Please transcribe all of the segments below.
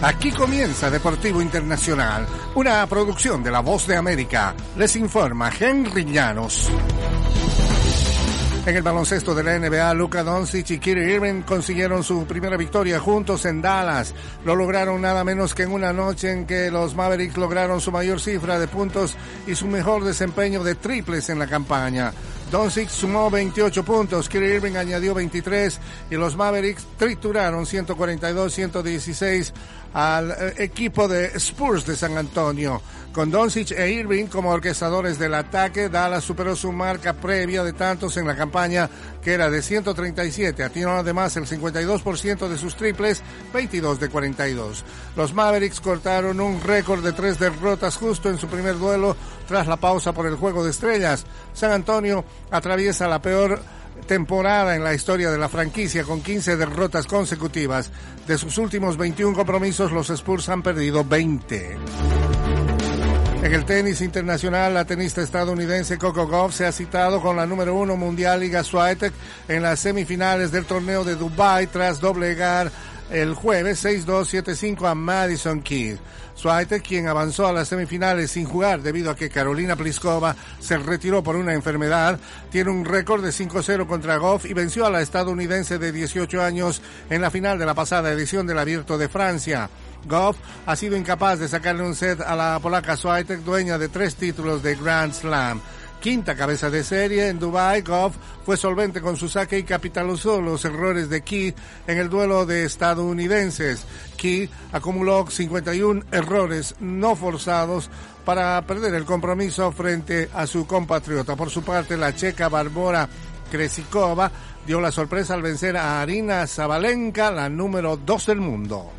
Aquí comienza Deportivo Internacional, una producción de La Voz de América. Les informa Henry Llanos. En el baloncesto de la NBA, Luka Doncic y Kyrie Irving consiguieron su primera victoria juntos en Dallas. Lo lograron nada menos que en una noche en que los Mavericks lograron su mayor cifra de puntos y su mejor desempeño de triples en la campaña. Doncic sumó 28 puntos, Kyrie Irving añadió 23 y los Mavericks trituraron 142-116 al equipo de Spurs de San Antonio. Con Doncic e Irving como orquestadores del ataque, Dallas superó su marca previa de tantos en la campaña, que era de 137. Atinó además el 52% de sus triples, 22 de 42. Los Mavericks cortaron un récord de 3 derrotas justo en su primer duelo tras la pausa por el Juego de Estrellas. San Antonio atraviesa la peor temporada en la historia de la franquicia con 15 derrotas consecutivas. De sus últimos 21 compromisos, los Spurs han perdido 20. En el tenis internacional, la tenista estadounidense Coco Gauff se ha citado con la número 1 mundial Iga Swiatek en las semifinales del torneo de Dubái tras doblegar el jueves 6-2, 7-5 a Madison Keys. Swiatek, quien avanzó a las semifinales sin jugar debido a que Carolina Pliskova se retiró por una enfermedad, tiene un récord de 5-0 contra Gauff y venció a la estadounidense de 18 años en la final de la pasada edición del Abierto de Francia. Gauff ha sido incapaz de sacarle un set a la polaca Swiatek, dueña de 3 títulos de Grand Slam. Quinta cabeza de serie en Dubái, Gauff fue solvente con su saque y capitalizó los errores de Keys en el duelo de estadounidenses. Keys acumuló 51 errores no forzados para perder el compromiso frente a su compatriota. Por su parte, la checa Barbora Krejcikova dio la sorpresa al vencer a Aryna Sabalenka, la número 2 del mundo.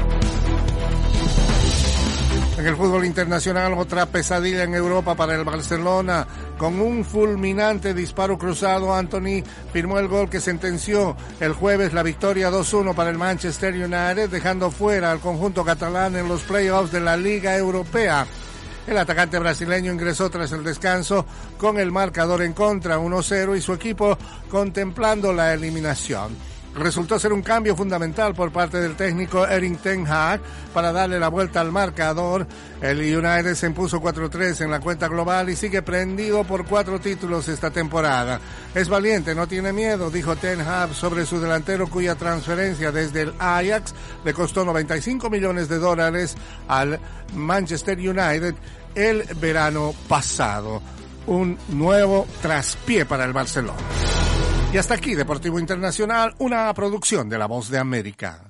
En el fútbol internacional, otra pesadilla en Europa para el Barcelona. Con un fulminante disparo cruzado, Antony firmó el gol que sentenció el jueves la victoria 2-1 para el Manchester United, dejando fuera al conjunto catalán en los playoffs de la Liga Europea. El atacante brasileño ingresó tras el descanso con el marcador en contra, 1-0, y su equipo contemplando la eliminación. Resultó ser un cambio fundamental por parte del técnico Erik ten Hag para darle la vuelta al marcador. El United se impuso 4-3 en la cuenta global y sigue prendido por 4 títulos esta temporada. Es valiente, no tiene miedo, dijo ten Hag sobre su delantero, cuya transferencia desde el Ajax le costó $95 millones al Manchester United el verano pasado. Un nuevo traspié para el Barcelona. Y hasta aquí Deportivo Internacional, una producción de La Voz de América.